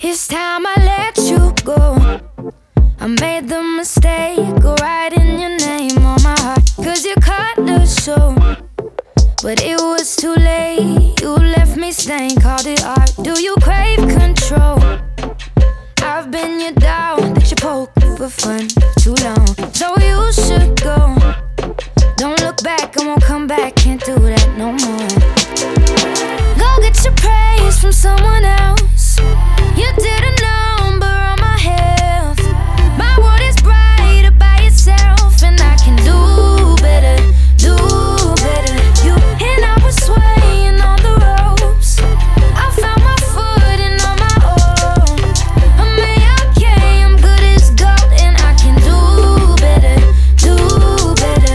It's time I let you go. I made the mistake of writing your name on my heart, 'cause you cut the show. But it was too late, you left me stained, called it art. Do you crave control? I've been your dog that you poke for fun for too long. So you should go. Don't look back, I won't come back, can't do that no more. Go get your praise from someone else. You did a number on my health. My world is brighter by itself, and I can do better, do better. You and I was swaying on the ropes. I found my footing on my own. I'm A-okay, I'm good as gold, and I can do better, do better.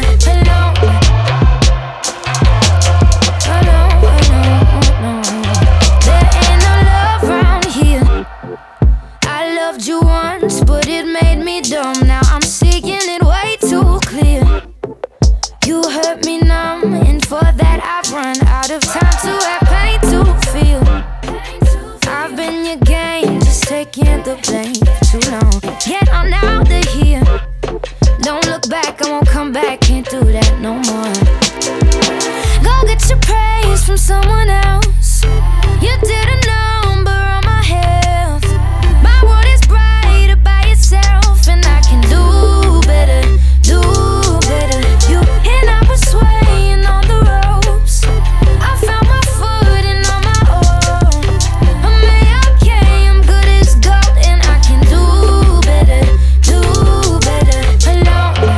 There ain't no love around here. I loved you once, but it made me dumb. Now I'm seeing it way too clear. You hurt me numb, and for that I've run out of time to have pain to feel. I've been your game, just taking the blame for too long. Get on out of here. Don't look back, I won't come back, can't do that no more. Go get your praise from someone else. You did a number on my health. My world is brighter by itself, and I can do better, do better. You and I was swaying on the ropes. I found my footing on my own. I'm A-okay, I'm good as gold, and I can do better, do better alone.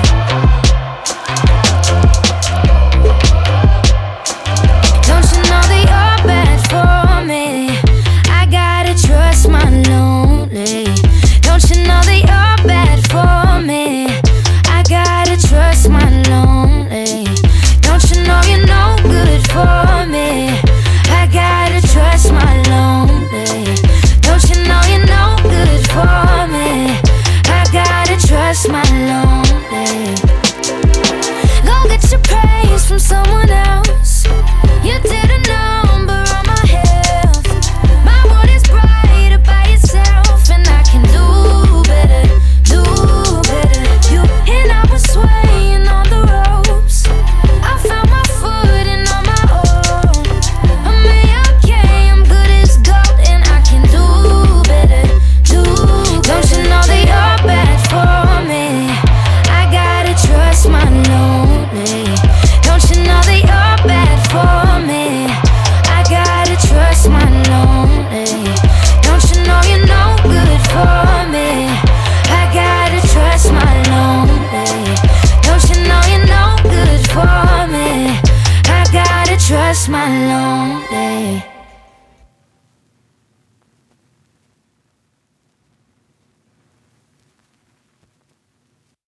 Don't you know that you're bad for me? I gotta trust my lonely. Don't you know that you're bad for me? I gotta trust my lonely. Don't you know you're no good for me? I gotta trust my lonely. Don't you know you're no good for me? I gotta trust my lonely. Go get your praise from someone else. You did a number on my health. My world is brighter by itself, and I can do better, do better. You and I was swaying on the ropes. I found my footing on my own. I'm A-okay, I'm good as gold, and I can do better, do better. Don't you know that you're bad for me? I gotta trust my lonely. Don't you know that you're bad for me? I gotta trust my lonely. Don't you know you're no good for me? I gotta trust my lonely. Don't you know you're no good for me? I gotta trust my lonely.